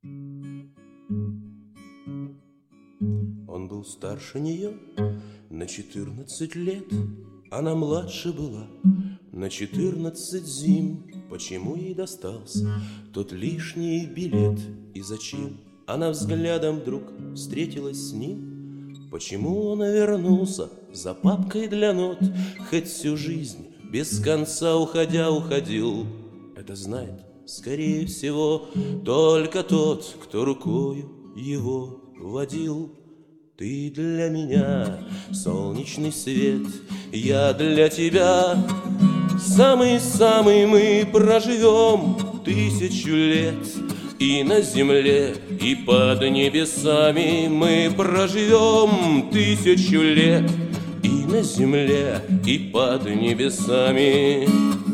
Он был старше нее на 14 лет, она младше была на 14 зим. Почему ей достался тот лишний билет? И зачем она взглядом вдруг встретилась с ним? Почему он вернулся за папкой для нот, хоть всю жизнь без конца уходил? Это знает, скорее всего, только тот, кто рукою его водил. Ты для меня солнечный свет, я для тебя самый-самый. Мы проживем 1000 лет и на земле, и под небесами. Мы проживем 1000 лет и на земле, и под небесами.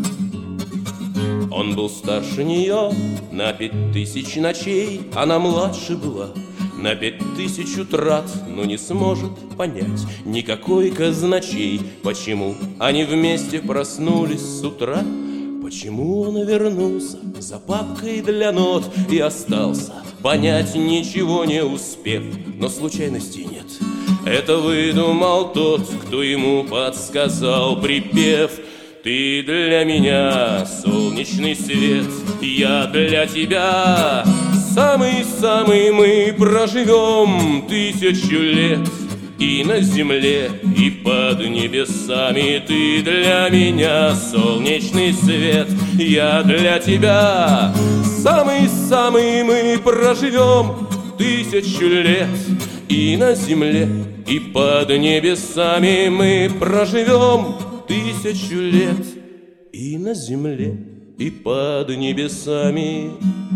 Он был старше нее на 5000 ночей, она младше была на 5000 утрат, но не сможет понять никакой казначей, почему они вместе проснулись с утра. Почему он вернулся за папкой для нот и остался, понять ничего не успев, но случайностей нет. Это выдумал тот, кто ему подсказал припев. Ты для меня солнечный свет, я для тебя самый-самый. Мы проживем 1000 лет и на земле, и под небесами. Ты для меня солнечный свет, я для тебя самый-самый. Мы проживем 1000 лет и на земле, и под небесами. Мы проживем 1000 лет и на земле, и под небесами.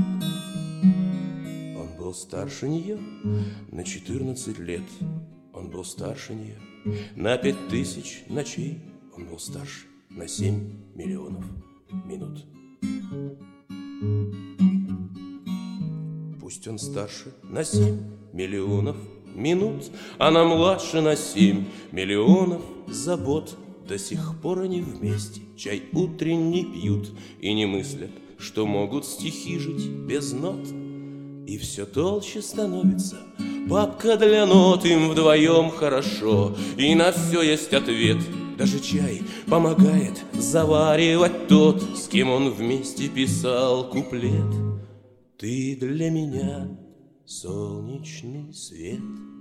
Он был старше нее на 14 лет. Он был старше нее на 5000 ночей. Он был старше на 7 миллионов минут. Пусть он старше на 7 миллионов минут, она младше на 7 миллионов забот. До сих пор они вместе чай утренний пьют и не мыслят, что могут стихи жить без нот. И все толще становится папка для нот, им вдвоем хорошо, и на все есть ответ. Даже чай помогает заваривать тот, с кем он вместе писал куплет. Ты для меня солнечный свет,